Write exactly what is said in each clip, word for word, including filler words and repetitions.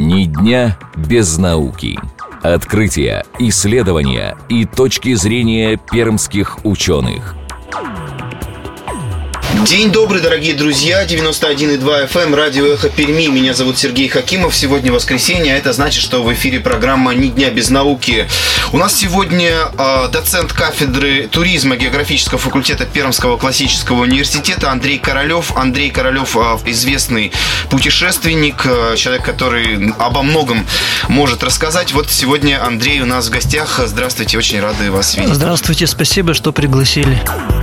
Ни дня без науки. Открытия, исследования и точки зрения пермских ученых. День добрый, дорогие друзья. девяносто один и два эф эм, радио «Эхо Перми». Меня зовут Сергей Хакимов. Сегодня воскресенье, а это значит, что в эфире программа «Ни дня без науки». У нас сегодня э, доцент кафедры туризма географического факультета Пермского классического университета Андрей Королев. Андрей Королев э, известный путешественник, э, человек, который обо многом может рассказать. Вот сегодня Андрей у нас в гостях. Здравствуйте, очень рады вас видеть. Здравствуйте, спасибо, что пригласили.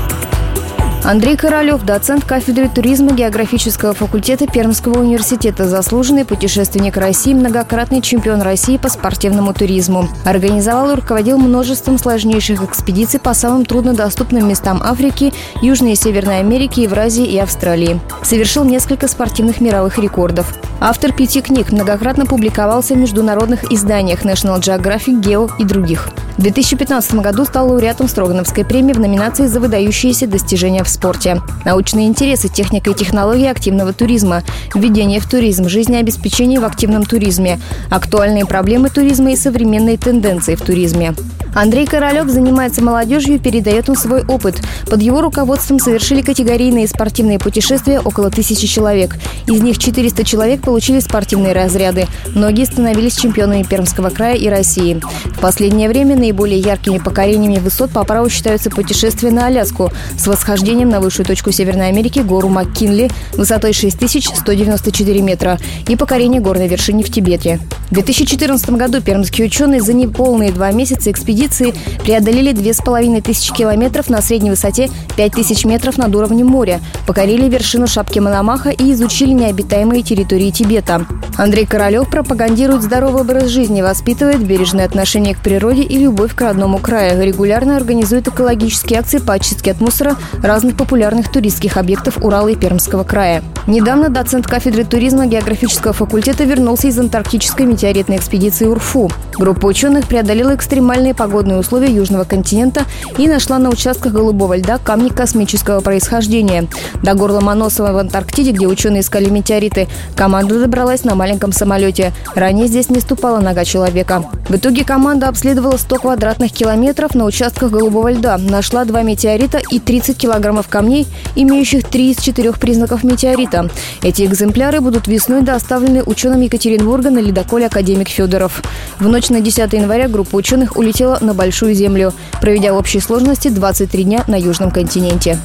Андрей Королев, доцент кафедры туризма географического факультета Пермского университета, заслуженный путешественник России, многократный чемпион России по спортивному туризму. Организовал и руководил множеством сложнейших экспедиций по самым труднодоступным местам Африки, Южной и Северной Америки, Евразии и Австралии. Совершил несколько спортивных мировых рекордов. Автор пяти книг, многократно публиковался в международных изданиях National Geographic, Geo и других. В две тысячи пятнадцатом году стал лауреатом Строгановской премии в номинации «За выдающиеся достижения в спорте». Научные интересы, техника и технологии активного туризма, введение в туризм, жизнеобеспечение в активном туризме, актуальные проблемы туризма и современные тенденции в туризме. Андрей Королев занимается молодежью и передает им свой опыт. Под его руководством совершили категорийные спортивные путешествия около тысячи человек. Из них четыреста человек получили спортивные разряды. Многие становились чемпионами Пермского края и России. В последнее время наиболее яркими покорениями высот по праву считаются путешествия на Аляску с восхождением на высшую точку Северной Америки, гору МакКинли, высотой шесть тысяч сто девяносто четыре метра, и покорение горной вершины в Тибете. В две тысячи четырнадцатом году пермские ученые за неполные два месяца экспедиции преодолели две с половиной тысячи километров на средней высоте пять тысяч метров над уровнем моря, покорили вершину шапки Мономаха и изучили необитаемые территории Тибета. Андрей Королев пропагандирует здоровый образ жизни, воспитывает бережное отношение к природе и любовь к родному краю, регулярно организует экологические акции по очистке от мусора разных популярных туристских объектов Урала и Пермского края. Недавно доцент кафедры туризма географического факультета вернулся из антарктической метеоритной экспедиции УРФУ. Группа ученых преодолела экстремальные погодные условия Южного континента и нашла на участках голубого льда камни космического происхождения. До горла Моносова в Антарктиде, где ученые искали метеориты, команда добралась на маленьком самолете. Ранее здесь не ступала нога человека. В итоге команда обследовала сто квадратных километров на участках голубого льда, нашла два метеорита и тридцать килограммов камней, имеющих три из четырех признаков метеорита. Эти экземпляры будут весной доставлены ученым Екатеринбурга на ледоколе «Академик Федоров». В ночь на десятое января группа ученых улетела на Большую Землю, проведя в общей сложности двадцать три дня на Южном континенте.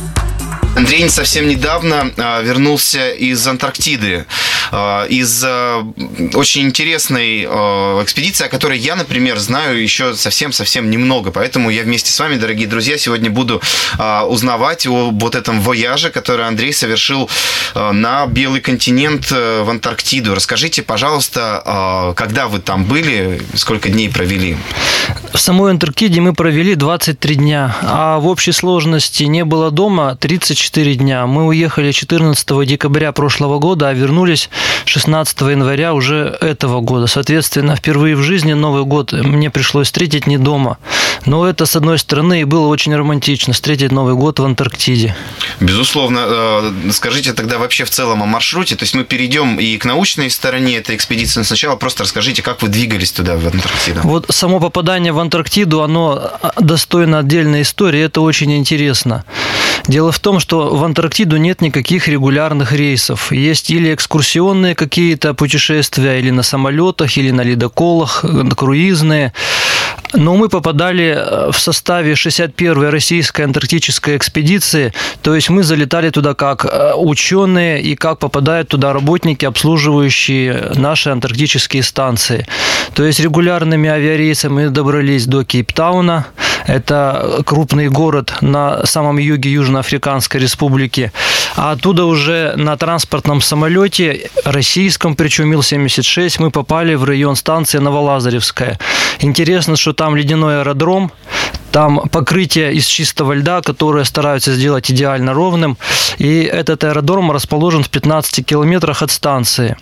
Андрей совсем недавно э, вернулся из Антарктиды, э, из э, очень интересной э, экспедиции, о которой я, например, знаю еще совсем-совсем немного. Поэтому я вместе с вами, дорогие друзья, сегодня буду э, узнавать о вот этом вояже, который Андрей совершил э, на Белый континент, э, в Антарктиду. Расскажите, пожалуйста, э, когда вы там были, сколько дней провели? В самой Антарктиде мы провели двадцать три дня, а в общей сложности не было дома тридцать четыре дня. Мы уехали четырнадцатого декабря прошлого года, а вернулись шестнадцатого января уже этого года. Соответственно, впервые в жизни Новый год мне пришлось встретить не дома. Но это, с одной стороны, и было очень романтично встретить Новый год в Антарктиде. Безусловно. Скажите тогда вообще в целом о маршруте. То есть мы перейдем и к научной стороне этой экспедиции. Но сначала просто расскажите, как вы двигались туда, в Антарктиду. Вот само попадание в Антарктиду, оно достойно отдельной истории. Это очень интересно. Дело в том, что в Антарктиду нет никаких регулярных рейсов. Есть или экскурсионные какие-то путешествия, или на самолетах, или на ледоколах, круизные. Но мы попадали в составе шестьдесят первой российской антарктической экспедиции, то есть мы залетали туда как ученые и как попадают туда работники, обслуживающие наши антарктические станции. То есть регулярными авиарейсами мы добрались до Кейптауна, это крупный город на самом юге Южноафриканской республики, а оттуда уже на транспортном самолете, российском, причем Ил семьдесят шесть, мы попали в район станции Новолазаревская. Интересно, что там ледяной аэродром, Там покрытие из чистого льда, которое стараются сделать идеально ровным. И этот аэродром расположен в пятнадцати километрах от станции.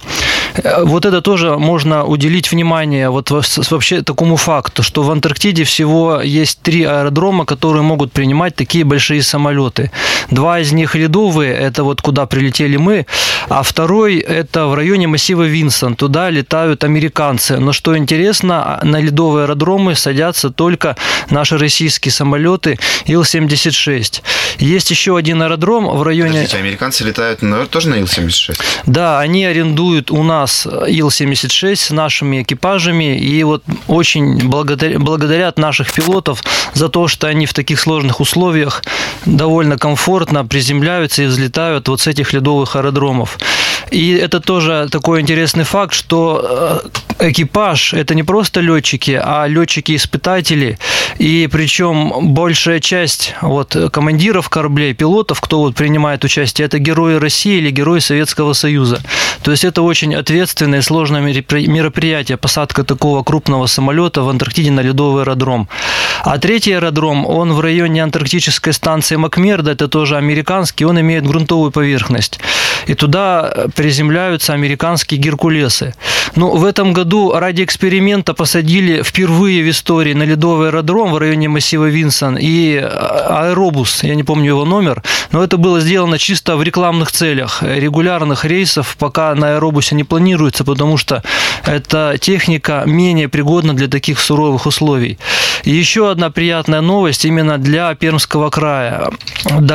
Вот это тоже можно уделить внимание вот вообще такому факту, что в Антарктиде всего есть три аэродрома, которые могут принимать такие большие самолеты. Два из них ледовые, это вот куда прилетели мы, а второй это в районе массива Винсон, туда летают американцы. Но что интересно, на ледовые аэродромы садятся только наши российские самолеты Ил семьдесят шесть. Есть еще один аэродром в районе... Подождите, американцы летают ну, тоже на Ил семьдесят шесть? Да, они арендуют у нас Ил семьдесят шесть с нашими экипажами, и вот очень благодарят наших пилотов за то, что они в таких сложных условиях довольно комфортно приземляются и взлетают вот с этих ледовых аэродромов. И это тоже такой интересный факт, что экипаж – это не просто летчики, а летчики-испытатели. И причем большая часть вот, командиров кораблей, пилотов, кто вот принимает участие, это герои России или герои Советского Союза. То есть это очень ответственное и сложное мероприятие, посадка такого крупного самолета в Антарктиде на ледовый аэродром. А третий аэродром, он в районе антарктической станции Макмердо, это тоже американский, он имеет грунтовую поверхность. И туда приземляются американские геркулесы. Но в этом году ради эксперимента посадили впервые в истории на ледовый аэродром в районе массива Винсон и аэробус, я не помню его номер, но это было сделано чисто в рекламных целях. Регулярных рейсов пока на аэробусе не планируется, потому что эта техника менее пригодна для таких суровых условий. И еще одна приятная новость именно для Пермского края. До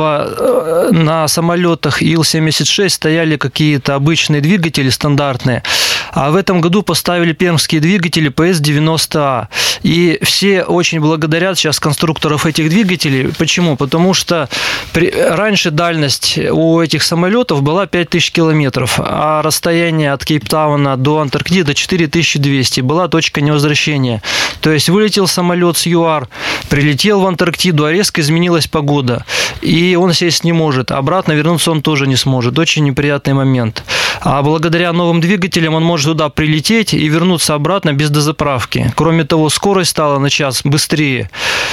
этого на самолетах Ил семьдесят шесть стояли какие-то обычные двигатели стандартные, а в этом году поставили пермские двигатели Пэ Эс девяносто А. И все очень благодарят сейчас конструкторов этих двигателей. Почему? Потому что при... раньше дальность у этих самолетов была пять тысяч километров, а расстояние от Кейптауна до Антарктиды четыре тысячи двести. Была точка невозвращения. То есть вылетел самолет с ЮАР, прилетел в Антарктиду, а резко изменилась погода. И он сесть не может. Обратно вернуться он тоже не сможет. Очень неприятный момент. А благодаря новым двигателям он может туда прилететь и вернуться обратно без дозаправки. Кроме того, скорость стала на час быстрее,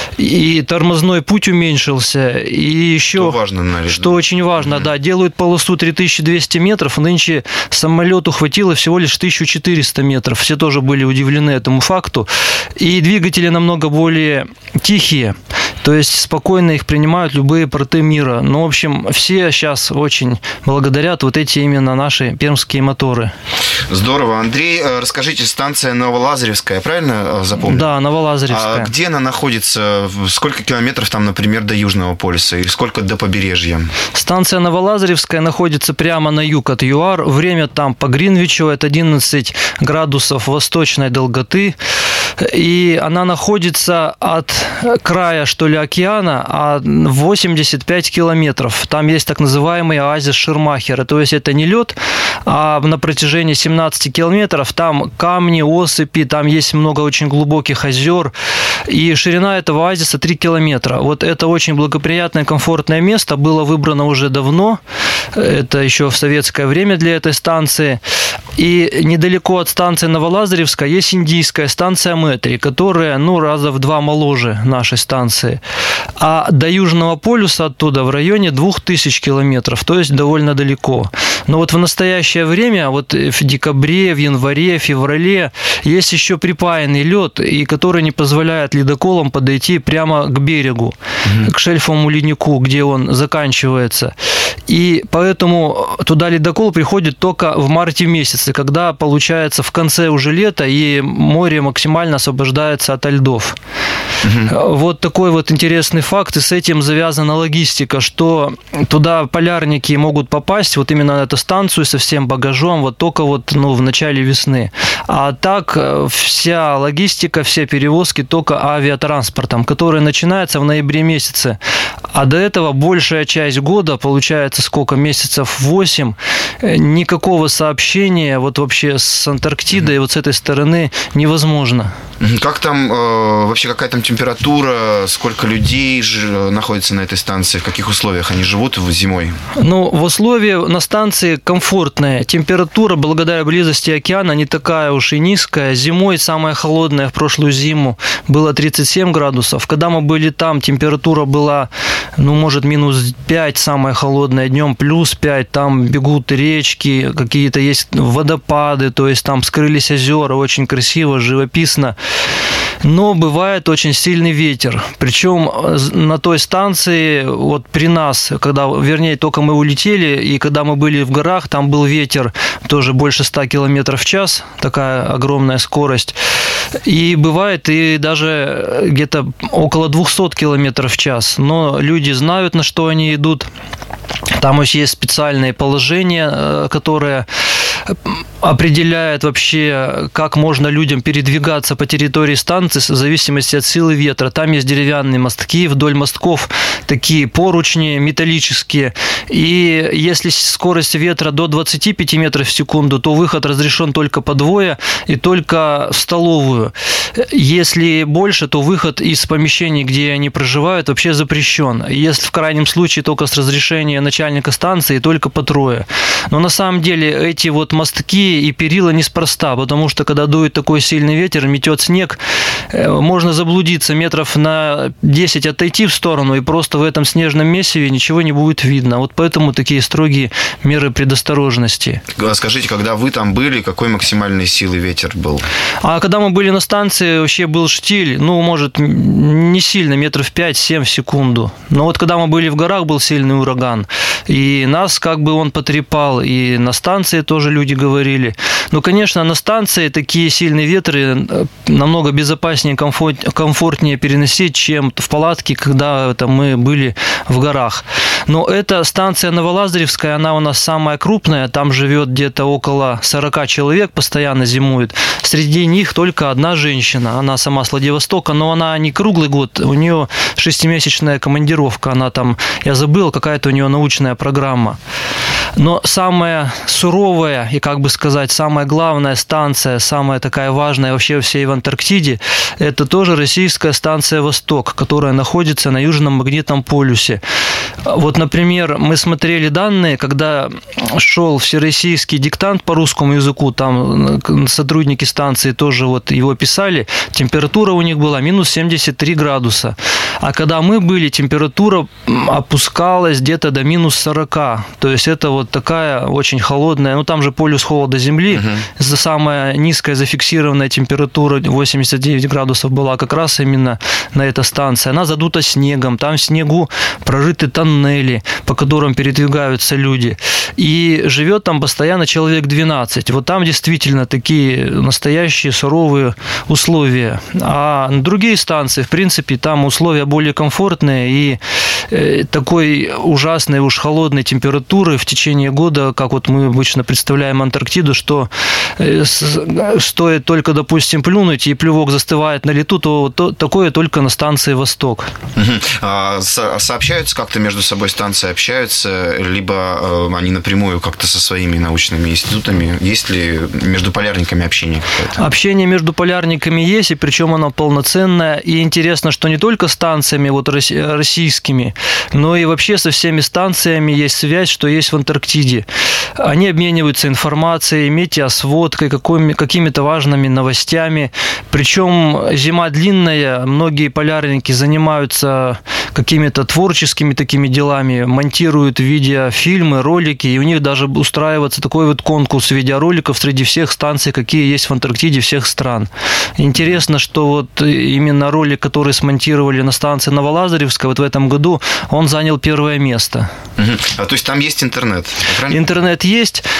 и тормозной путь уменьшился. И еще, что, важно, наверное. Что очень важно, mm-hmm. да, делают полосу три тысячи двести метров, нынче самолету хватило всего лишь тысяча четыреста метров. Все тоже были удивлены этому факту. И двигатели намного более тихие, то есть спокойно их принимают любые порты мира. Ну, в общем, все сейчас очень благодарят вот эти именно наши пермские моторы. Здорово. Андрей, расскажите, станция Новолазаревская, правильно запомнил? Да, Новолазаревская. А где она находится? Сколько километров там, например, до Южного полюса? Или сколько до побережья? Станция Новолазаревская находится прямо на юг от ЮАР. Время там по Гринвичу это одиннадцать градусов восточной долготы. И она находится от края, что ли, океана, а восемьдесят пять километров. Там есть так называемый оазис Шермахера. То есть это не лед, а на протяжении семнадцати километров там камни, осыпи, там есть много очень глубоких озер. И ширина этого оазиса три километра. Вот это очень благоприятное, комфортное место. Было выбрано уже давно. Это еще в советское время для этой станции. И недалеко от станции Новолазаревская есть индийская станция Мэтри, которая, ну, раза в два моложе нашей станции. А до Южного полюса оттуда в районе двух тысяч километров, то есть довольно далеко. Но вот в настоящее время, вот в декабре, в январе, феврале, есть еще припаянный лед, и который не позволяет ледоколам подойти прямо к берегу, mm-hmm. к шельфовому леднику, где он заканчивается. И поэтому туда ледокол приходит только в марте месяце, когда получается в конце уже лета, и море максимально освобождается от льдов. Угу. Вот такой вот интересный факт, и с этим завязана логистика, что туда полярники могут попасть, вот именно на эту станцию со всем багажом, вот только вот, ну, в начале весны. А так вся логистика, все перевозки только авиатранспортом, который начинается в ноябре месяце. А до этого большая часть года, получается, сколько, месяцев восемь, никакого сообщения вот вообще с Антарктидой, mm-hmm. вот с этой стороны невозможно. Как там, э, вообще какая там температура, сколько людей же находится на этой станции, в каких условиях они живут зимой? Ну, в условиях на станции комфортная. Температура, благодаря близости океана, не такая уж и низкая. Зимой самая холодная в прошлую зиму было тридцать семь градусов. Когда мы были там, температура была, ну, может, минус пять, самая холодная, днем плюс пять, там бегут речки, какие-то есть водопады, то есть там скрылись озера, очень красиво, живописно. Но бывает очень сильный ветер. Причем на той станции, вот при нас, когда, вернее, только мы улетели, и когда мы были в горах, там был ветер тоже больше ста километров в час, такая огромная скорость. И бывает и даже где-то около двухсот километров в час. Но люди знают, на что они идут. Там еще есть специальные положения, которые определяет вообще, как можно людям передвигаться по территории станции в зависимости от силы ветра. Там есть деревянные мостки, вдоль мостков такие поручни металлические. И если скорость ветра до двадцати пяти метров в секунду, то выход разрешен только по двое и только в столовую. Если больше, то выход из помещений, где они проживают, вообще запрещен. Если в крайнем случае только с разрешения начальника станции, только по трое. Но на самом деле эти вот мостки и перила неспроста, потому что когда дует такой сильный ветер, метет снег, можно заблудиться, метров на десять отойти в сторону, и просто в этом снежном месиве ничего не будет видно. Вот поэтому такие строгие меры предосторожности. Скажите, когда вы там были, какой максимальной силы ветер был? А когда мы были на станции, вообще был штиль, ну, может, не сильно, метров пять-семь в секунду. Но вот когда мы были в горах, был сильный ураган, и нас как бы он потрепал, и на станции тоже люди говорили. Но, конечно, на станции такие сильные ветры намного безопаснее, комфорт, комфортнее переносить, чем в палатке, когда это мы были в горах. Но эта станция Новолазаревская, она у нас самая крупная, там живет где-то около сорока человек, постоянно зимует. Среди них только одна женщина, она сама с Владивостока, но она не круглый год, у нее шестимесячная командировка, она там, я забыл, какая-то у нее научная программа. Но самая суровая и, как бы сказать, самая главная станция, самая такая важная вообще всей в Антарктиде, это тоже российская станция «Восток», которая находится на Южном магнитном полюсе. Вот, например, мы смотрели данные, когда шел всероссийский диктант по русскому языку, там сотрудники станции тоже вот его писали, температура у них была минус семьдесят три градуса. А когда мы были, температура опускалась где-то до минус сорока. То есть это вот такая очень холодная, ну там же полюс холода Земли, uh-huh. самая низкая зафиксированная температура восемьдесят девять градусов была как раз именно на этой станции. Она задута снегом, там в снегу прорыты тоннели, по которым передвигаются люди. И живет там постоянно человек двенадцать. Вот там действительно такие настоящие суровые условия. А на другие станции, в принципе, там условия более комфортные, и такой ужасной уж холодной температуры в течение года, как вот мы обычно представляем Антарктиду, что стоит только, допустим, плюнуть, и плювок застывает на лету, то, то такое только на станции «Восток». А сообщаются как-то между собой станции, общаются, либо они напрямую как-то со своими научными институтами? Есть ли между полярниками общение какое-то? Общение между полярниками есть, и причем оно полноценное. И интересно, что не только станциями вот российскими, но и вообще со всеми станциями есть связь, что есть в Антарктиде. Они обмениваются информацией, метеосводкой, какими-то важными новостями. Причем зима длинная, многие полярники занимаются какими-то творческими такими делами, монтируют видеофильмы, ролики, и у них даже устраивается такой вот конкурс видеороликов среди всех станций, какие есть в Антарктиде, всех стран. Интересно, что вот именно ролик, который смонтировали на станции Новолазаревская, вот в этом году, он занял первое место. Угу. А то есть там есть интернет? Интернет есть, но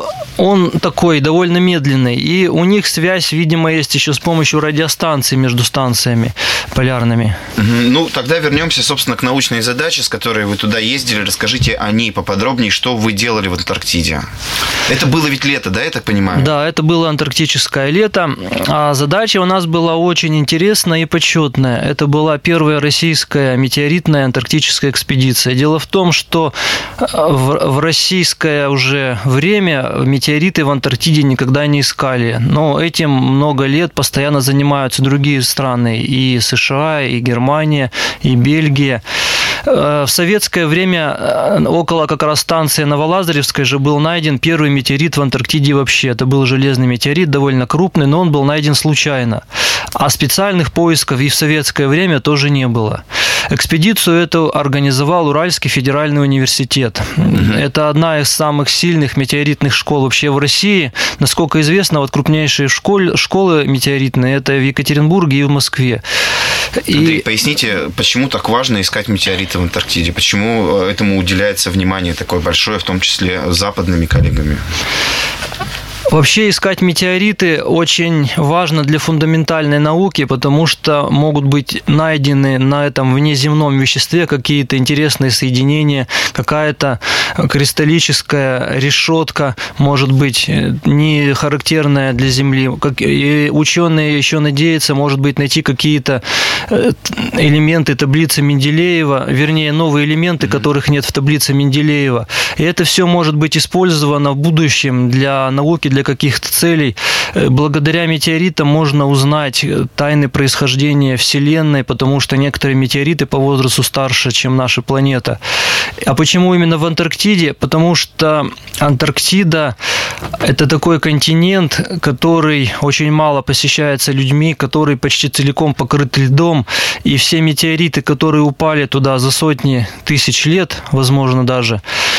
но он такой довольно медленный, и у них связь, видимо, есть еще с помощью радиостанций между станциями полярными. Ну, тогда вернемся, собственно, к научной задаче, с которой вы туда ездили. Расскажите о ней поподробнее, что вы делали в Антарктиде. Это было ведь лето, да, я так понимаю? Да, это было антарктическое лето, а задача у нас была очень интересная и почетная. Это была первая российская метеоритная антарктическая экспедиция. Дело в том, что в, в российское уже время метеориты в Антарктиде никогда не искали, но этим много лет постоянно занимаются другие страны, и США, и Германия, и Бельгия. В советское время около как раз станции Новолазаревской же был найден первый метеорит в Антарктиде вообще. Это был железный метеорит, довольно крупный, но он был найден случайно. А специальных поисков и в советское время тоже не было. Экспедицию эту организовал Уральский федеральный университет. Mm-hmm. Это одна из самых сильных метеоритных школ вообще в России. Насколько известно, вот крупнейшие школы, школы метеоритные – это в Екатеринбурге и в Москве. Андрей, и... поясните, почему так важно искать метеориты в Антарктиде? Почему этому уделяется внимание такое большое, в том числе западными коллегами? Вообще искать метеориты очень важно для фундаментальной науки, потому что могут быть найдены на этом внеземном веществе какие-то интересные соединения, какая-то кристаллическая решетка, может быть, не характерная для Земли. И ученые еще надеются, может быть, найти какие-то элементы таблицы Менделеева, вернее, новые элементы, которых нет в таблице Менделеева. И это все может быть использовано в будущем для науки, для каких-то целей. Благодаря метеоритам можно узнать тайны происхождения Вселенной, потому что некоторые метеориты по возрасту старше, чем наша планета. А почему именно в Антарктиде? Потому что Антарктида – это такой континент, который очень мало посещается людьми, который почти целиком покрыт льдом, и все метеориты, которые упали туда за сотни тысяч лет, возможно даже,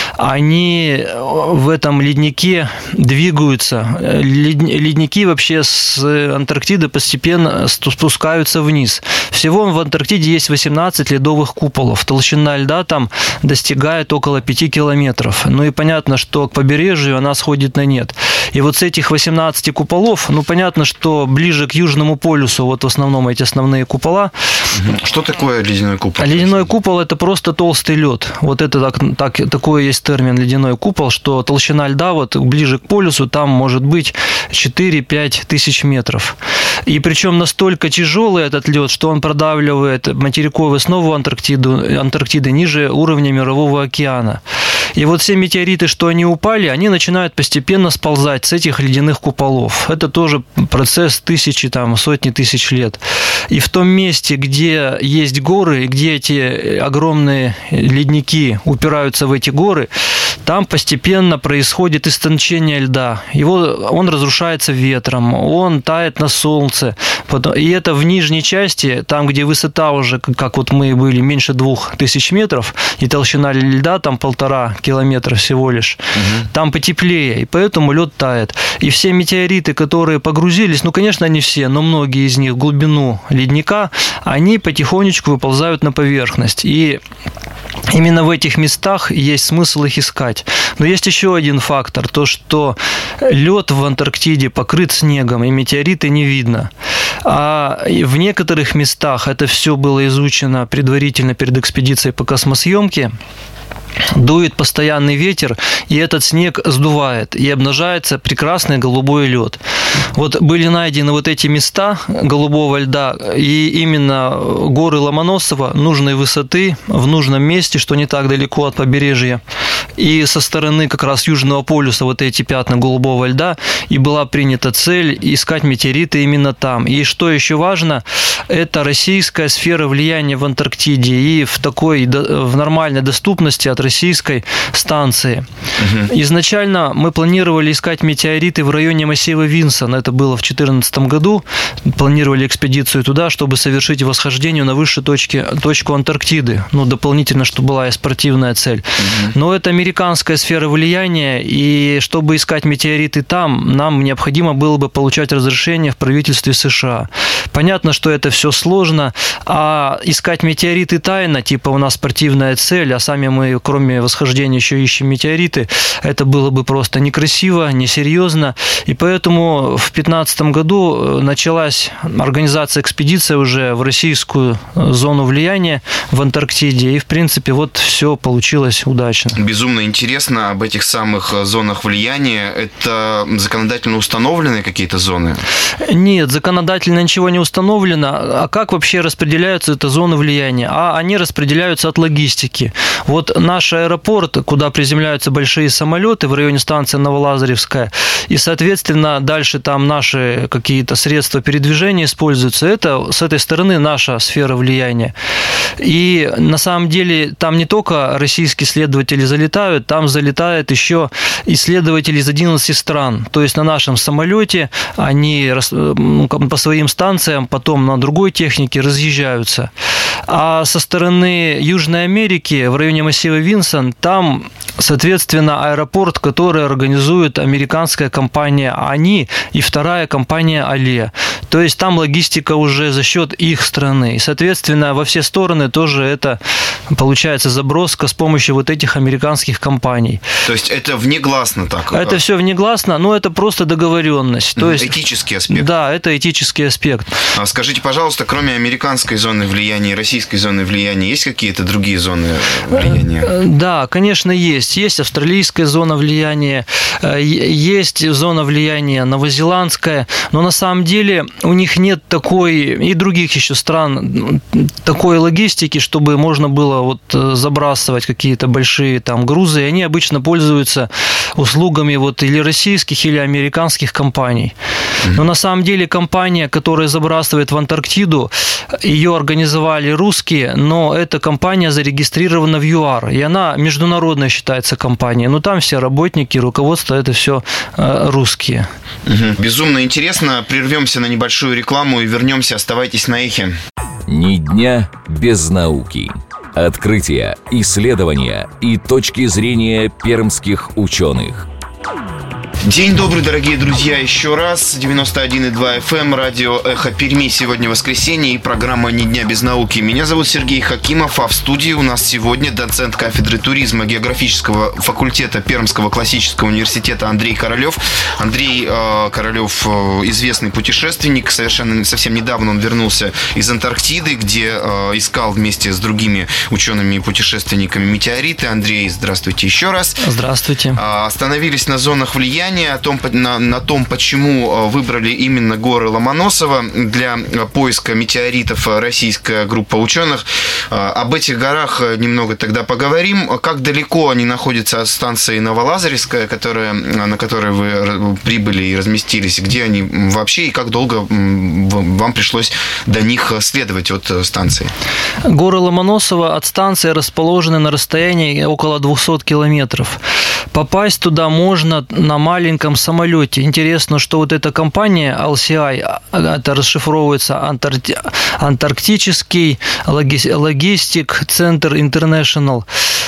они в этом леднике двигаются. Ледники вообще с Антарктиды постепенно спускаются вниз. Всего в Антарктиде есть восемнадцать ледовых куполов. Толщина льда там достигает около пяти километров. Ну и понятно, что к побережью она сходит на нет. И вот с этих восемнадцати куполов, ну понятно, что ближе к Южному полюсу, вот в основном эти основные купола. Что такое ледяной купол? Ледяной купол – это просто толстый лед. Вот это так, так, такой есть термин ледяной купол, что толщина льда вот ближе к полюсу, там может быть четыре-пять тысяч метров. И причем настолько тяжелый этот лед, что он продавливает материковую основу Антарктиду, Антарктиды ниже уровня Мирового океана. И вот все метеориты, что они упали, они начинают постепенно сползать с этих ледяных куполов. Это тоже процесс тысячи, там, сотни тысяч лет. И в том месте, где есть горы, где эти огромные ледники упираются в эти горы, там постепенно происходит истончение льда. Его, он разрушается ветром, он тает на солнце. И это в нижней части, там, где высота уже, как вот мы были, меньше двух тысяч метров, и толщина льда там полтора километра всего лишь, угу. Там потеплее, и поэтому лед тает. И все метеориты, которые погрузились, ну, конечно, не все, но многие из них в глубину ледника, они потихонечку выползают на поверхность. И именно в этих местах есть смысл их искать. Но есть еще один фактор, то, что лед в Антарктиде покрыт снегом, и метеориты не видно. А в некоторых местах это все было изучено предварительно перед экспедицией по космосъемке. Дует постоянный ветер, и этот снег сдувает, и обнажается прекрасный голубой лед. Вот были найдены вот эти места голубого льда, и именно горы Ломоносова нужной высоты, в нужном месте, что не так далеко от побережья. И со стороны как раз Южного полюса вот эти пятна голубого льда, и была принята цель искать метеориты именно там. И что еще важно, это российская сфера влияния в Антарктиде и в такой, в нормальной доступности от российской станции. Угу. Изначально мы планировали искать метеориты в районе массива Винсон. Это было в две тысячи четырнадцатом году. Планировали экспедицию туда, чтобы совершить восхождение на высшей точке, точку Антарктиды. Ну, дополнительно, чтобы была и спортивная цель. Угу. Но это американская сфера влияния, и чтобы искать метеориты там, нам необходимо было бы получать разрешение в правительстве США. Понятно, что это все сложно, а искать метеориты тайно, типа у нас спортивная цель, а сами мы, кроме восхождения, еще ищем метеориты, это было бы просто некрасиво, несерьезно, и поэтому в две тысячи пятнадцатом году началась организация экспедиции уже в российскую зону влияния в Антарктиде, и, в принципе, вот все получилось удачно. Безумно интересно об этих самых зонах влияния. Это законодательно установленные какие-то зоны? Нет, законодательно ничего не установлено. А как вообще распределяются это зоны влияния? А они распределяются от логистики. Вот наш аэропорт, куда приземляются большие самолеты в районе станции Новолазаревская, и, соответственно, дальше там наши какие-то средства передвижения используются, это с этой стороны наша сфера влияния. И на самом деле там не только российские исследователи залетают, там залетают еще исследователи из одиннадцати стран. То есть на нашем самолете они по своим станциям потом на другой технике разъезжаются. А со стороны Южной Америки, в районе массива Винсон, там, соответственно, аэропорт, который организует американская компания «Они» и вторая компания «Але». То есть там логистика уже за счет их страны. И, соответственно, во все стороны тоже это получается заброска с помощью вот этих американских компаний. То есть это внегласно так? Это все внегласно, но это просто договоренность. То есть, этический аспект? Да, это этический аспект. Скажите, пожалуйста, кроме американской зоны влияния и российской зоны влияния, есть какие-то другие зоны влияния? Да, конечно, есть. Есть австралийская зона влияния, есть зона влияния новозеландская, но на самом деле у них нет такой, и других еще стран, такой логистики, чтобы можно было вот забрасывать какие-то большие там грузы, и они обычно пользуются услугами вот или российских, или американских компаний. Но на самом деле компания, которая забрасывает в Антарктиду, ее организовали русские, но эта компания зарегистрирована в ЮАР, и она международная считается компанией, но там все работники, руководство, это все русские. Угу. Безумно интересно. Прервемся на небольшую рекламу и вернемся. Оставайтесь на эхе. Ни дня без науки. Открытия, исследования и точки зрения пермских ученых. День добрый, дорогие друзья, еще раз. девяносто один и два эф эм, радио «Эхо Перми». Сегодня воскресенье и программа «Ни дня без науки». Меня зовут Сергей Хакимов, а в студии у нас сегодня доцент кафедры туризма географического факультета Пермского классического университета Андрей Королев. Андрей э, Королев э, известный путешественник. Совершенно совсем недавно он вернулся из Антарктиды, где э, искал вместе с другими учеными и путешественниками метеориты. Андрей, здравствуйте еще раз. Здравствуйте. Э, остановились на зонах влияния. О том, на, на том, почему выбрали именно горы Ломоносова для поиска метеоритов российская группа ученых. Об этих горах немного тогда поговорим. Как далеко они находятся от станции Новолазаревская, которая, на которой вы прибыли и разместились? Где они вообще и как долго вам пришлось до них следовать от станции? Горы Ломоносова от станции расположены на расстоянии около двухсот километров. Попасть туда можно на маленьком самолете. Интересно, что вот эта компания эл си ай, это расшифровывается Антаркти... Антарктический логистик Центр Интернешнл,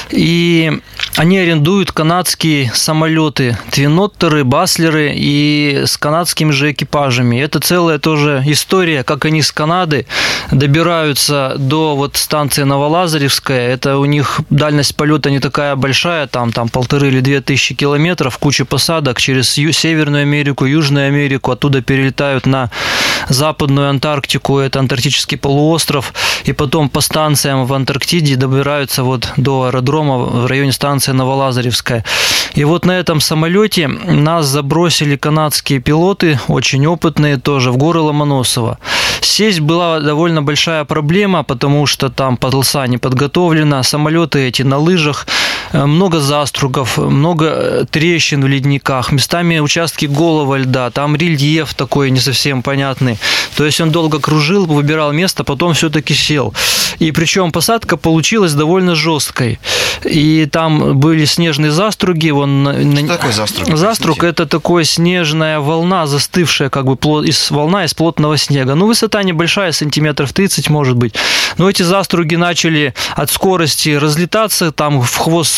и они арендуют канадские самолеты, твиноттеры, баслеры, и с канадскими же экипажами. Это целая тоже история, как они с Канады добираются до вот станции Новолазаревская. Это у них дальность полета не такая большая, там, там полторы или две тысячи километров, куча посадок через Северную Америку, Южную Америку, оттуда перелетают на Западную Антарктику, это Антарктический полуостров, и потом по станциям в Антарктиде добираются вот до аэродрома в районе станции Новолазаревская. И вот на этом самолете нас забросили канадские пилоты, очень опытные тоже, в горы Ломоносова. Сесть была довольно большая проблема, потому что там полоса не подготовлена, самолеты эти на лыжах, много застругов, много трещин в ледниках, местами участки голого льда, там рельеф такой не совсем понятный. То есть он долго кружил, выбирал место, потом все-таки сел. И причем посадка получилась довольно жесткой. И там были снежные заструги. Вон, что такое заструг? Заструг – это такая снежная волна, застывшая как бы плот, из, волна из плотного снега. Ну, высота небольшая, сантиметров тридцать может быть. Но эти заструги начали от скорости разлетаться, там в хвост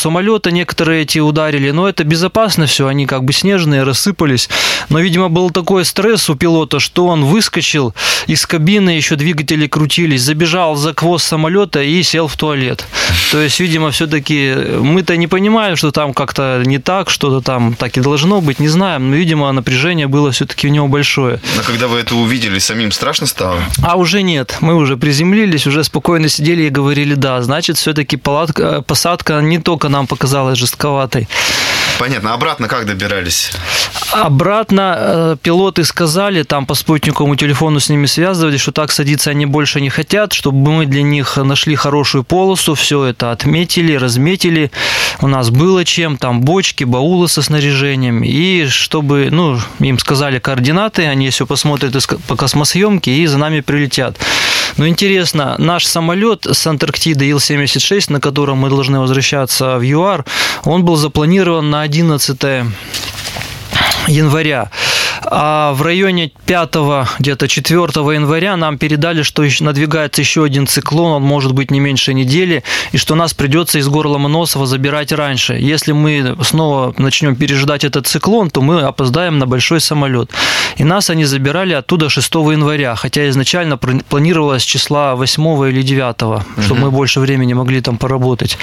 самолета некоторые эти ударили, но это безопасно все, они как бы снежные, рассыпались. Но, видимо, был такой стресс у пилота, что он выскочил из кабины, еще двигатели крутились, забежал за хвост самолета и сел в туалет. То есть, видимо, все-таки мы-то не понимаем, что там как-то не так, что-то там так и должно быть, не знаем, но, видимо, напряжение было все-таки у него большое. Но когда вы это увидели, самим страшно стало? А уже нет, мы уже приземлились, уже спокойно сидели и говорили, да, значит, все-таки палатка, посадка не только нам показалась жестковатой. Понятно. Обратно как добирались? Обратно э, пилоты сказали, там по спутниковому телефону с ними связывались, что так садиться они больше не хотят, чтобы мы для них нашли хорошую полосу, все это отметили, разметили. У нас было чем, там бочки, баулы со снаряжением. И чтобы, ну, им сказали координаты, они все посмотрят по космосъемке и за нами прилетят. Но интересно, наш самолет с Антарктиды Ил семьдесят шесть, на котором мы должны возвращаться в ЮАР, он был запланирован на одиннадцатое января. А в районе пятого, где-то четвёртого января нам передали, что надвигается еще один циклон, он может быть не меньше недели, и что нас придется из горла Ломоносова забирать раньше. Если мы снова начнем пережидать этот циклон, то мы опоздаем на большой самолет. И нас они забирали оттуда шестого января, хотя изначально планировалось числа восьмого или девятого, угу. чтобы мы больше времени могли там поработать.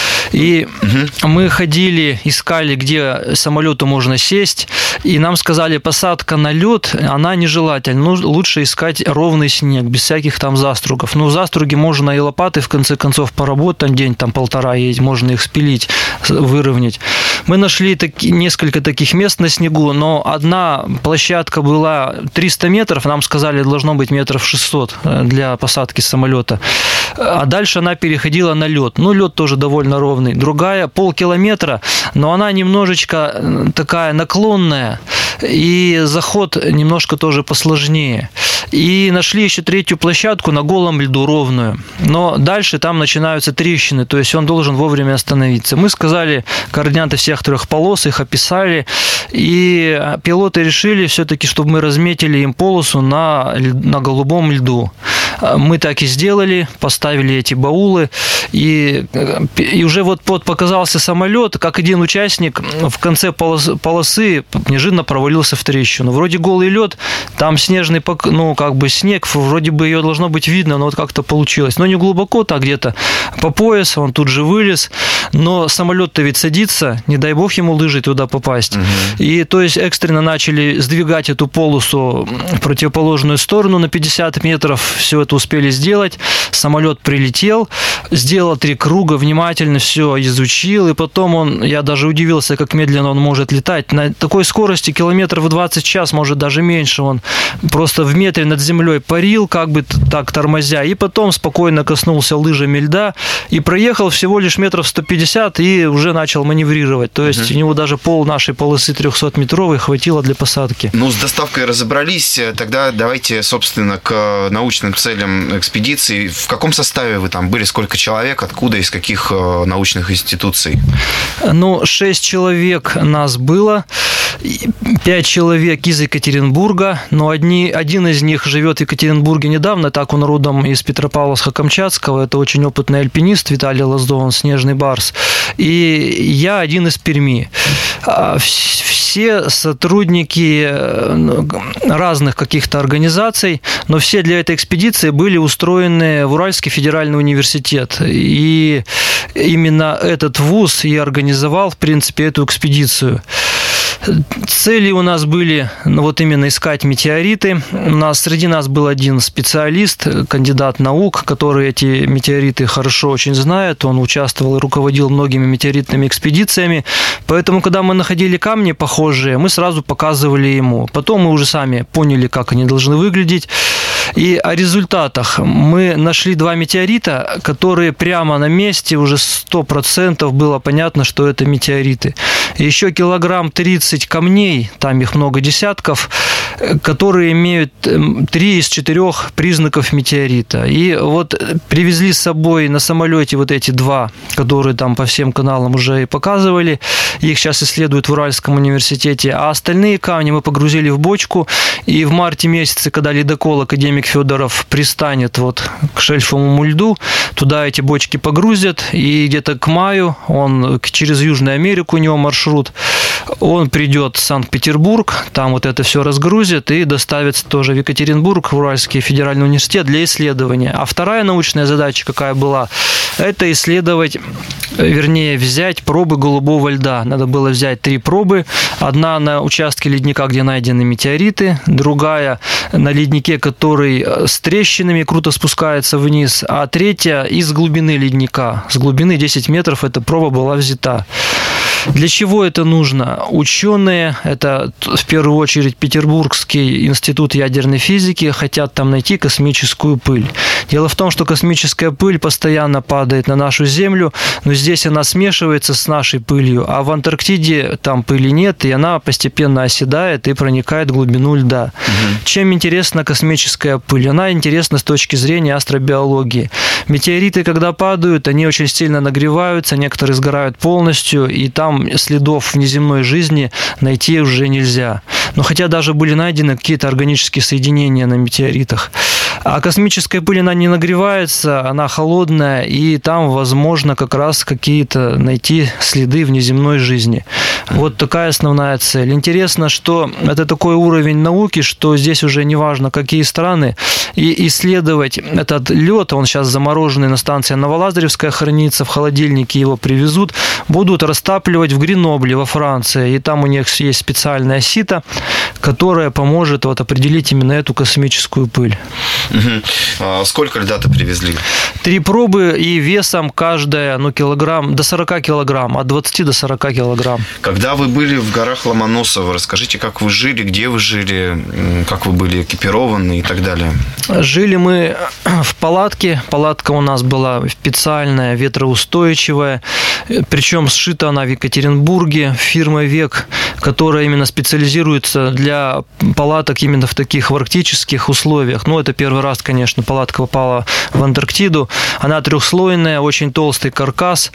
И угу. мы ходили, искали, где самолету можно сесть, и нам сказали, посадка на лед, она нежелательна, ну, лучше искать ровный снег, без всяких там застругов. Ну, в заструге можно и лопатой, в конце концов, поработать, день там полтора есть, можно их спилить, выровнять. Мы нашли таки, несколько таких мест на снегу, но одна площадка была триста метров, нам сказали, должно быть метров шестьсот для посадки самолета, а дальше она переходила на лед. Ну, лед тоже довольно ровный. Другая полкилометра, но она немножечко такая наклонная, и заход немножко тоже посложнее. И нашли еще третью площадку на голом льду ровную. Но дальше там начинаются трещины, то есть он должен вовремя остановиться. Мы сказали координаты всех трех полос, их описали, и пилоты решили все-таки, чтобы мы разметили им полосу на, на голубом льду. Мы так и сделали, поставили эти баулы, и, и уже вот, вот показался самолет, как один участник в конце полос, полосы неожиданно провалился в трещину. Вроде голый лед, там снежный, ну, как бы снег, вроде бы ее должно быть видно, но вот как-то получилось. Но не глубоко, так где-то по пояс, он тут же вылез, но самолет-то ведь садится, не дай бог ему лыжей туда попасть. Угу. И то есть экстренно начали сдвигать эту полосу в противоположную сторону на пятьдесят метров, все это успели сделать, самолет прилетел, сделал три круга, внимательно все изучил, и потом он, я даже удивился, как медленно он может летать. На такой скорости километров в двадцать в час, может даже меньше, он просто в метре над землей парил, как бы так тормозя, и потом спокойно коснулся лыжами льда и проехал всего лишь метров сто пятьдесят и уже начал маневрировать. То есть uh-huh. у него даже пол нашей полосы трехсотметровой хватило для посадки. Ну, с доставкой разобрались, тогда давайте, собственно, к научным целям экспедиции. В каком составе вы там были, сколько человек, откуда, из каких научных институций? Ну, шесть человек нас было, пять человек из Екатеринбурга, но одни, один из них живет в Екатеринбурге недавно, так он родом из Петропавловска-Камчатского, это очень опытный альпинист Виталий Лоздо, он снежный барс, и я один из Перми. Все сотрудники разных каких-то организаций, но все для этой экспедиции были устроены в Уральский федеральный университет, и именно этот вуз и организовал, в принципе, эту экспедицию. Цели у нас были, ну, вот именно искать метеориты. У нас, среди нас был один специалист, кандидат наук, который эти метеориты хорошо очень знает. Он участвовал и руководил многими метеоритными экспедициями. Поэтому, когда мы находили камни похожие, мы сразу показывали ему. Потом мы уже сами поняли, как они должны выглядеть. И о результатах. Мы нашли два метеорита, которые прямо на месте, уже сто процентов было понятно, что это метеориты. Еще килограмм тридцать камней, там их много десятков, которые имеют три из четырех признаков метеорита. И вот привезли с собой на самолете вот эти два, которые там по всем каналам уже и показывали. Их сейчас исследуют в Уральском университете. А остальные камни мы погрузили в бочку И в марте месяце, когда ледокол академик Федоров пристанет вот к шельфовому льду, туда эти бочки погрузят, и где-то к маю он через Южную Америку, у него маршрут, он придет в Санкт-Петербург, там вот это все разгрузит и доставится тоже в Екатеринбург, в Уральский федеральный университет для исследования. А вторая научная задача какая была? Это исследовать, вернее, взять пробы голубого льда. Надо было взять три пробы. Одна на участке ледника, где найдены метеориты, другая на леднике, который с трещинами круто спускается вниз, а третья из глубины ледника. С глубины десять метров эта проба была взята. Для чего это нужно? Ученые, это в первую очередь Петербургский институт ядерной физики, хотят там найти космическую пыль. Дело в том, что космическая пыль постоянно падает на нашу Землю, но здесь она смешивается с нашей пылью, а в Антарктиде там пыли нет, и она постепенно оседает и проникает в глубину льда. Угу. Чем интересна космическая пыль? Она интересна с точки зрения астробиологии. Метеориты, когда падают, они очень сильно нагреваются, некоторые сгорают полностью, и там следов внеземной жизни найти уже нельзя. Но хотя даже были найдены какие-то органические соединения на метеоритах. А космическая пыль, она не нагревается, она холодная, и там возможно как раз какие-то найти следы внеземной жизни. Вот такая основная цель. Интересно, что это такой уровень науки, что здесь уже не важно, какие страны, и исследовать этот лед, он сейчас замороженный на станции Новолазаревская хранится, в холодильнике его привезут, будут растапливать в Гренобле во Франции, и там у них есть специальная сито, которая поможет вот определить именно эту космическую пыль. Угу. А сколько льда-то привезли? Три пробы, и весом каждая, ну, килограмм, до сорока килограмм, от двадцати до сорока килограмм. Когда вы были в горах Ломоносова, расскажите, как вы жили, где вы жили, как вы были экипированы и так далее. Жили мы в палатке. Палатка у нас была специальная, ветроустойчивая. Причем сшита она в Екатеринбурге фирмой «Век», которая именно специализируется для палаток именно в таких в арктических условиях. Ну, это первый раз, конечно, палатка попала в Антарктиду. Она трехслойная, очень толстый каркас.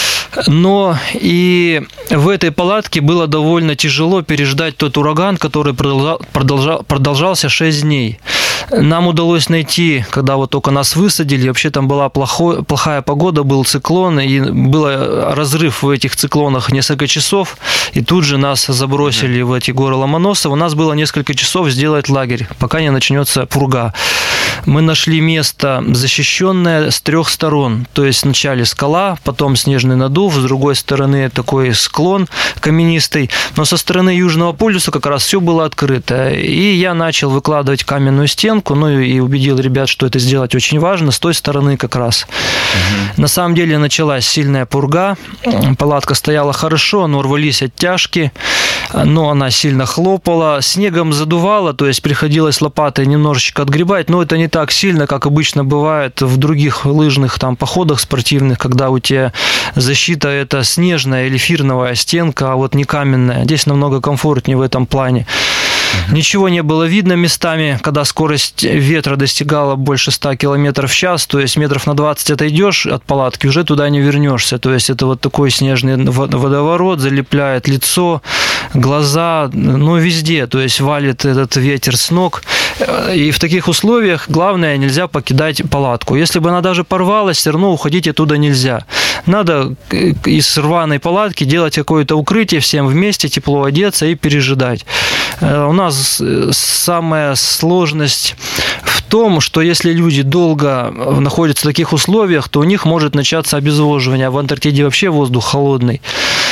Но и в этой палатке было довольно тяжело переждать тот ураган, который продолжал, продолжал, продолжался шесть дней. Нам удалось найти, когда вот только нас высадили, вообще там была плохой, плохая погода, был циклон, и был разрыв в этих циклонах несколько часов, и тут же нас забросили в эти горы Ломоносова. У нас было несколько часов сделать лагерь, пока не начнется пурга. Мы нашли место защищенное с трех сторон, то есть вначале скала, потом снежный надув, с другой стороны такой склон каменистый, но со стороны Южного полюса как раз все было открыто, и я начал выкладывать каменную стенку, ну и убедил ребят, что это сделать очень важно, с той стороны как раз. Угу. На самом деле началась сильная пурга, палатка стояла хорошо, но рвались оттяжки, но она сильно хлопала, снегом задувало, то есть приходилось лопатой немножечко отгребать, но это не так сильно, как обычно бывает в других лыжных там походах спортивных, когда у тебя защита это снежная или фирновая стенка, а вот не каменная. Здесь намного комфортнее в этом плане. Ничего не было видно местами, когда скорость ветра достигала больше ста километров в час, то есть метров на двадцать отойдешь от палатки, уже туда не вернешься. То есть это вот такой снежный водоворот, залепляет лицо, глаза, ну везде, то есть валит этот ветер с ног. И в таких условиях главное, нельзя покидать палатку. Если бы она даже порвалась, все равно уходить оттуда нельзя. Надо из рваной палатки делать какое-то укрытие, всем вместе тепло одеться и пережидать. У нас самая сложность в том, что если люди долго находятся в таких условиях, то у них может начаться обезвоживание. В Антарктиде вообще воздух холодный.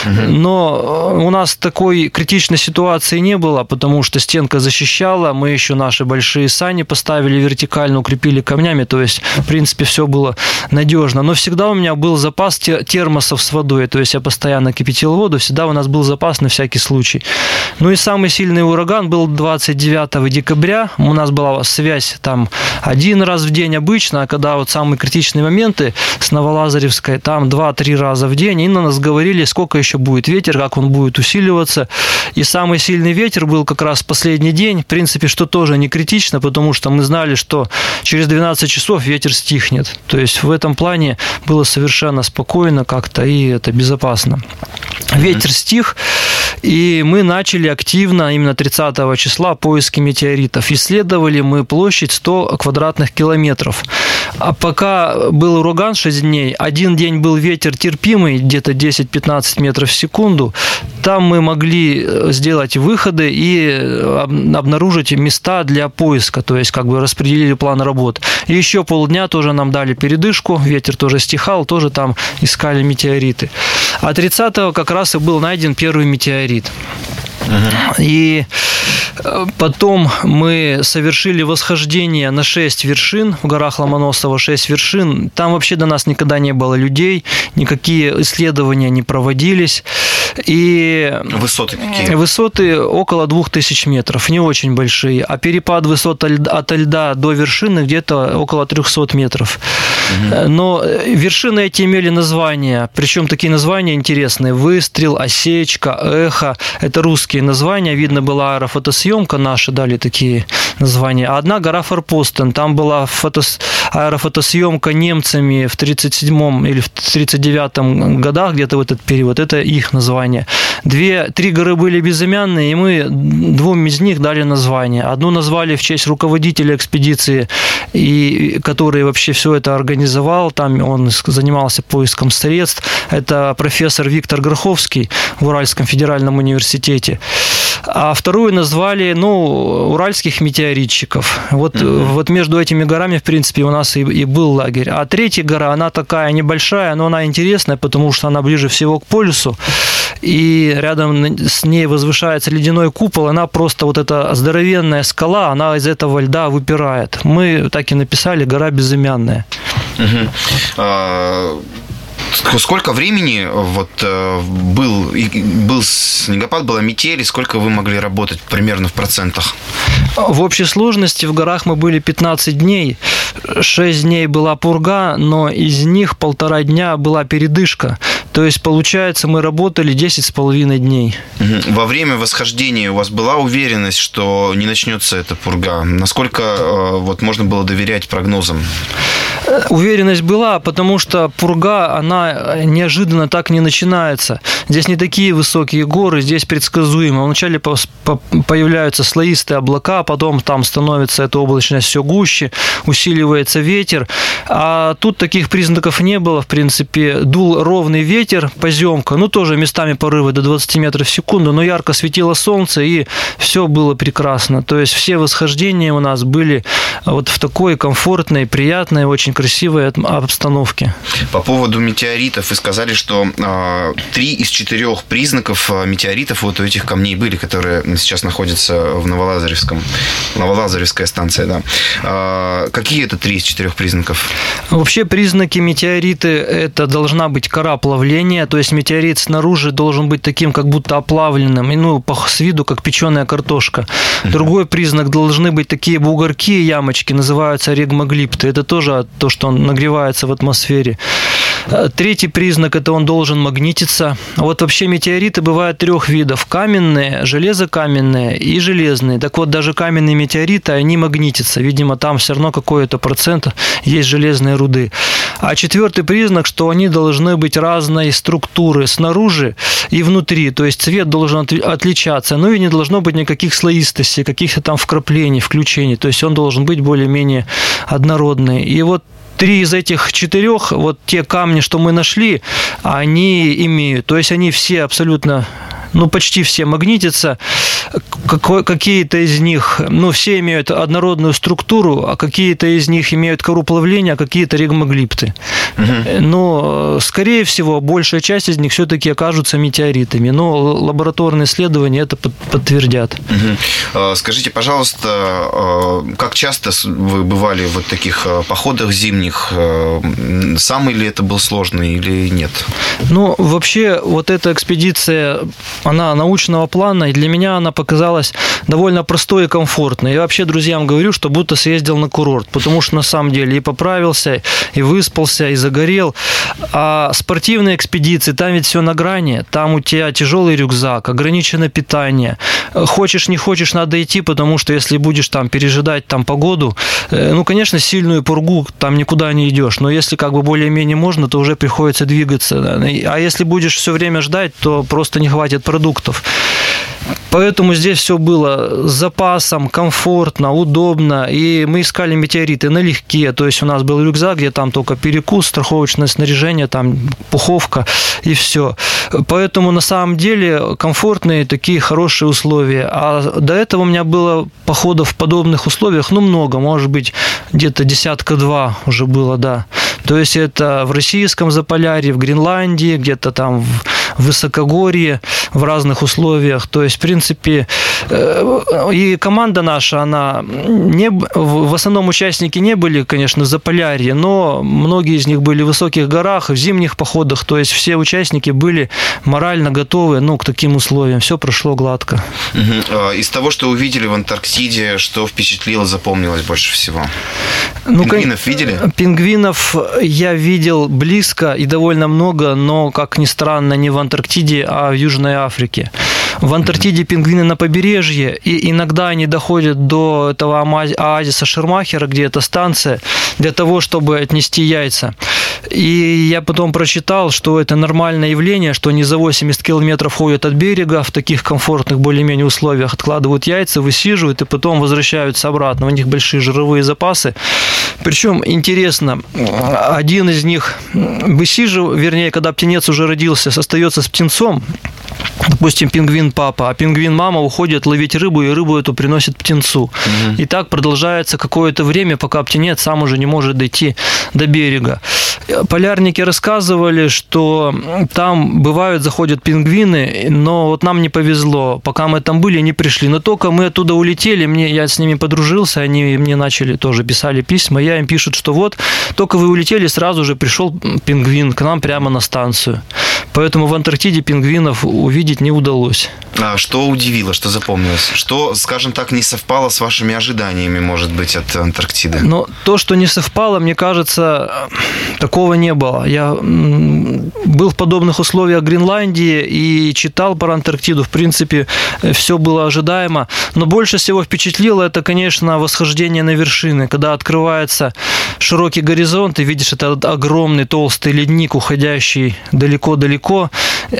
Но у нас такой критичной ситуации не было, потому что стенка защищала, мы еще наши большие сани поставили вертикально, укрепили камнями, то есть, в принципе, все было надежно. Но всегда у меня был запас термосов с водой, то есть я постоянно кипятил воду, всегда у нас был запас на всякий случай. Ну и самый сильный ураган был двадцать девятого декабря, у нас была связь там там один раз в день обычно, а когда вот самые критичные моменты с Новолазаревской, там два-три раза в день, и на нас говорили, сколько еще будет ветер, как он будет усиливаться. И самый сильный ветер был как раз в последний день, в принципе, что тоже не критично, потому что мы знали, что через двенадцать часов ветер стихнет. То есть в этом плане было совершенно спокойно как-то, и это безопасно. Ветер стих, и мы начали активно именно тридцатого числа поиски метеоритов. Исследовали мы площадь сто квадратных километров. А пока был ураган шесть дней, один день был ветер терпимый, где-то десять-пятнадцать метров в секунду. Там мы могли сделать выходы и обнаружить места для поиска, то есть как бы распределили план работ. И еще полдня тоже нам дали передышку, ветер тоже стихал, тоже там искали метеориты. А тридцатого как раз и был найден первый метеорит. И потом мы совершили восхождение на шесть вершин в горах Ломоносова, шесть вершин. Там вообще до нас никогда не было людей, никакие исследования не проводились. И высоты какие? Высоты около двух тысяч метров, не очень большие. А перепад высот от льда до вершины где-то около трехсот метров. Угу. Но вершины эти имели названия, причем такие названия интересные. Выстрел, Осечка, Эхо. Это русские названия. Видно была аэрофотосъемка, наши дали такие названия. А одна гора Форпостен. Там была фотос... аэрофотосъемка немцами в тридцать седьмом или в тридцать девятом годах, где-то в этот период. Это их название. Две, три горы были безымянные, и мы двум из них дали название. Одну назвали в честь руководителя экспедиции, и, который вообще все это организовал. Там он занимался поиском средств. Это профессор Виктор Горховский в Уральском федеральном университете. А вторую назвали, ну, уральских метеоритчиков. Вот, mm-hmm. вот между этими горами, в принципе, у нас и, и был лагерь. А третья гора, она такая небольшая, но она интересная, потому что она ближе всего к полюсу. И рядом с ней возвышается ледяной купол. Она просто, вот эта здоровенная скала, она из этого льда выпирает. Мы так и написали «Гора безымянная». Mm-hmm. Uh... Сколько времени вот был, был снегопад, была метель, и сколько вы могли работать примерно в процентах? В общей сложности в горах мы были пятнадцать дней. шесть дней была пурга, но из них полтора дня была передышка. То есть, получается, мы работали десять с половиной дней. Во время восхождения у вас была уверенность, что не начнется эта пурга? Насколько вот, можно было доверять прогнозам? Уверенность была, потому что пурга, она неожиданно так не начинается. Здесь не такие высокие горы, здесь предсказуемо. Вначале появляются слоистые облака, потом там становится эта облачность все гуще, усиливается ветер. А тут таких признаков не было, в принципе. Дул ровный ветер, поземка, ну тоже местами порывы до двадцать метров в секунду, но ярко светило солнце, и все было прекрасно. То есть все восхождения у нас были вот в такой комфортной, приятной, очень красивой обстановке. По поводу метеоритов вы сказали, что э, три из четырех признаков метеоритов вот у этих камней были, которые сейчас находятся в Новолазаревском. Новолазаревская станция, да. Э, какие это три из четырех признаков? Вообще признаки метеориты – это должна быть кора плавления, то есть метеорит снаружи должен быть таким, как будто оплавленным, и ну, с виду как печеная картошка. Другой признак – должны быть такие бугорки, ямочки, называются регмоглипты. Это тоже то, что он нагревается в атмосфере. Третий признак – это он должен магнититься. Вот вообще метеориты бывают трех видов. Каменные, железокаменные и железные. Так вот, даже каменные метеориты, они магнитятся. Видимо, там все равно какой-то процент есть железной руды. А четвертый признак, что они должны быть разной структуры снаружи и внутри. То есть цвет должен отличаться. Ну и не должно быть никаких слоистостей, каких-то там вкраплений, включений. То есть он должен быть более-менее однородный. И вот три из этих четырех, вот те камни, что мы нашли, они имеют, то есть они все абсолютно, ну, почти все магнитятся. Какие-то из них, ну, все имеют однородную структуру, а какие-то из них имеют кору плавления, а какие-то регмоглипты. Угу. Но, скорее всего, большая часть из них все-таки окажутся метеоритами. Но лабораторные исследования это подтвердят. Угу. Скажите, пожалуйста, как часто вы бывали в вот таких походах зимних? Самый ли это был сложный или нет? Ну, вообще, вот эта экспедиция, она научного плана, и для меня она показалась довольно простой и комфортной. Я вообще друзьям говорю, что будто съездил на курорт, потому что на самом деле и поправился, и выспался, и загорел. А спортивные экспедиции, там ведь все на грани, там у тебя тяжелый рюкзак, ограниченное питание. Хочешь, не хочешь, надо идти, потому что если будешь там пережидать там погоду, ну, конечно, сильную пургу, там никуда не идешь, но если как бы более-менее можно, то уже приходится двигаться. А если будешь все время ждать, то просто не хватит продуктов. Поэтому здесь все было с запасом, комфортно, удобно. И мы искали метеориты налегке. То есть у нас был рюкзак, где там только перекус, страховочное снаряжение, там пуховка и все. Поэтому на самом деле комфортные такие хорошие условия. А до этого у меня было походов в подобных условиях, ну, много, может быть, где-то десятка два уже было, да. То есть это в российском Заполярье, в Гренландии, где-то там в высокогорье, в разных условиях. То есть, в принципе, и команда наша, она не, в основном участники не были, конечно, в Заполярье, но многие из них были в высоких горах, в зимних походах. То есть все участники были морально готовы, ну, к таким условиям. Все прошло гладко. Угу. Из того, что увидели в Антарктиде, что впечатлило, запомнилось больше всего? Ну, пингвинов кон... видели? Пингвинов я видел близко и довольно много, но, как ни странно, не в Антарктиде, а в Южной Африке. В Антарктиде пингвины на побережье, и иногда они доходят до этого оазиса Шермахера, где эта станция, для того, чтобы отнести яйца. И я потом прочитал, что это нормальное явление, что они за восемьдесят километров ходят от берега в таких комфортных более-менее условиях, откладывают яйца, высиживают и потом возвращаются обратно. У них большие жировые запасы. Причем, интересно, один из них высиживает, вернее, когда птенец уже родился, остается с птенцом, допустим, пингвин-папа, а пингвин-мама уходит ловить рыбу, и рыбу эту приносит птенцу. Угу. И так продолжается какое-то время, пока птенец сам уже не может дойти до берега. Полярники рассказывали, что там бывают, заходят пингвины, но вот нам не повезло. Пока мы там были, не пришли. Но только мы оттуда улетели, мне, я с ними подружился, они мне начали тоже, писали письма, я им пишут, что вот, только вы улетели, сразу же пришел пингвин к нам прямо на станцию. Поэтому в Антарктиде пингвинов увидеть не удалось. А что удивило, что запомнилось? Что, скажем так, не совпало с вашими ожиданиями, может быть, от Антарктиды? Но то, что не совпало, мне кажется, такого не было. Я был в подобных условиях в Гренландии и читал про Антарктиду. В принципе, все было ожидаемо. Но больше всего впечатлило это, конечно, восхождение на вершины, когда открывается широкий горизонт, и видишь этот огромный толстый ледник, уходящий далеко-далеко,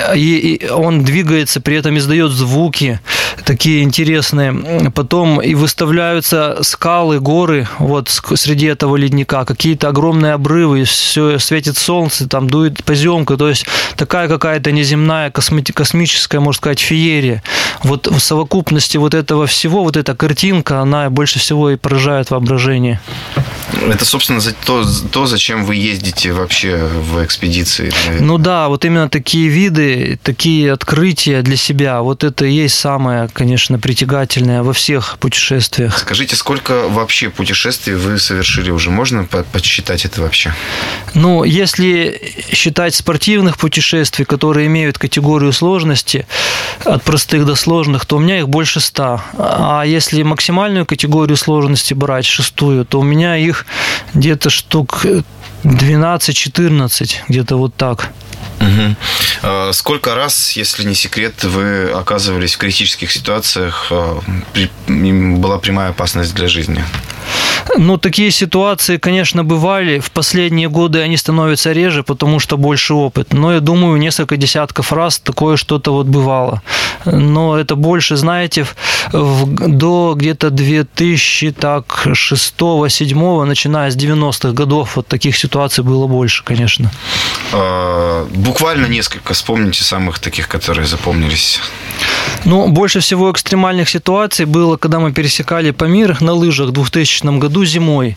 и он двигается, при этом издает звуки такие интересные. Потом и выставляются скалы, горы вот среди этого ледника, какие-то огромные обрывы, все светит солнце, там дует поземка, то есть такая какая-то неземная, космическая, можно сказать, феерия. Вот в совокупности вот этого всего, вот эта картинка, она больше всего и поражает воображение. Это, собственно, то, то, зачем вы ездите вообще в экспедиции. Ну да, вот именно такие виды, такие открытия для себя, вот это и есть самое, конечно, притягательное во всех путешествиях. Скажите, сколько вообще путешествий вы совершили уже? Можно подсчитать это вообще? Ну, если считать спортивных путешествий, которые имеют категорию сложности, от простых до сложных, то у меня их больше ста. А если максимальную категорию сложности брать, шестую, то у меня их где-то штук двенадцать-четырнадцать, где-то вот так. Угу. Сколько раз, если не секрет, вы оказывались в критических ситуациях, была прямая опасность для жизни? Ну, такие ситуации, конечно, бывали. В последние годы они становятся реже, потому что больше опыт. Но я думаю, несколько десятков раз такое что-то вот бывало. Но это больше, знаете, в, до где-то две тысячи шестого-седьмого, начиная с девяностых годов, вот таких ситуаций было больше, конечно. А, буквально несколько. Вспомните самых таких, которые запомнились. Ну, больше всего экстремальных ситуаций было, когда мы пересекали Памир на лыжах в двухтысячном году зимой.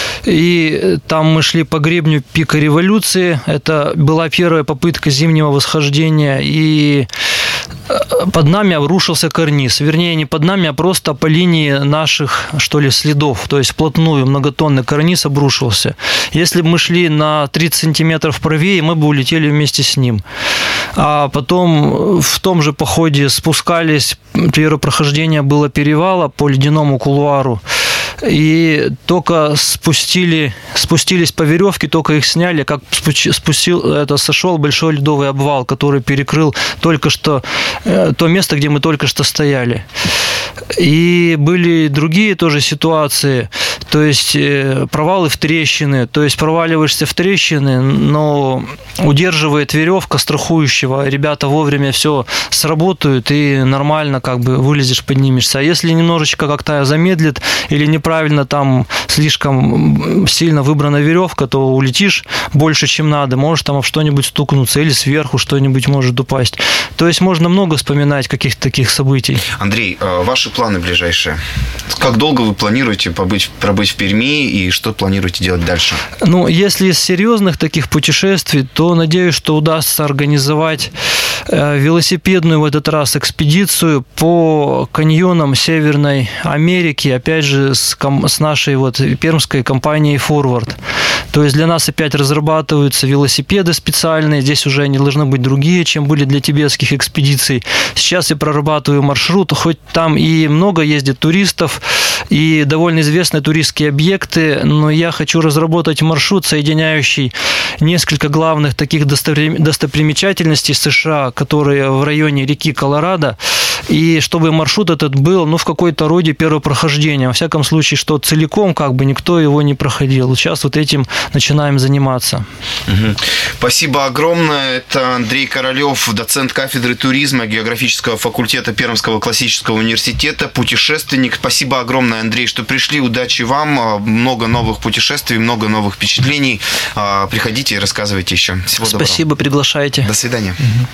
И там мы шли по гребню пика Революции. Это была первая попытка зимнего восхождения. И под нами обрушился карниз. Вернее, не под нами, а просто по линии наших, что ли, следов. То есть вплотную многотонный карниз обрушился. Если бы мы шли на тридцать сантиметров правее, мы бы улетели вместе с ним. А потом в том же походе спускались, первое прохождение было перевала по ледяному кулуару. И только спустили, спустились по веревке, только их сняли, как спустил, это сошел большой ледовый обвал, который перекрыл только что то место, где мы только что стояли. И были другие тоже ситуации, то есть провалы в трещины, то есть проваливаешься в трещины, но удерживает веревка страхующего, ребята вовремя все сработают и нормально как бы вылезешь, поднимешься. А если немножечко как-то замедлит или неправильно там слишком сильно выбрана веревка, то улетишь больше, чем надо, можешь там об что-нибудь стукнуться или сверху что-нибудь может упасть. То есть можно много вспоминать каких-то таких событий. Андрей, ваши планы ближайшие? Как долго вы планируете побыть, пробыть в Перми и что планируете делать дальше? Ну, если из серьезных таких путешествий, то надеюсь, что удастся организовать велосипедную в этот раз экспедицию по каньонам Северной Америки, опять же, с, с нашей вот пермской компанией Forward. То есть для нас опять разрабатываются велосипеды специальные, здесь уже они должны быть другие, чем были для тибетских экспедиций. Сейчас я прорабатываю маршрут, хоть там и много ездит туристов, и довольно известные туристские объекты, но я хочу разработать маршрут, соединяющий несколько главных таких достопримечательностей США, которые в районе реки Колорадо, и чтобы маршрут этот был, ну, в какой-то роде первопрохождения. Во всяком случае, что целиком как бы никто его не проходил. Сейчас вот этим начинаем заниматься. Угу. Спасибо огромное. Это Андрей Королев, доцент кафедры туризма географического факультета Пермского классического университета, путешественник. Спасибо огромное, Андрей, что пришли. Удачи вам. Много новых путешествий, много новых впечатлений. Приходите и рассказывайте еще. Всего доброго. Спасибо, приглашайте. До свидания. Угу.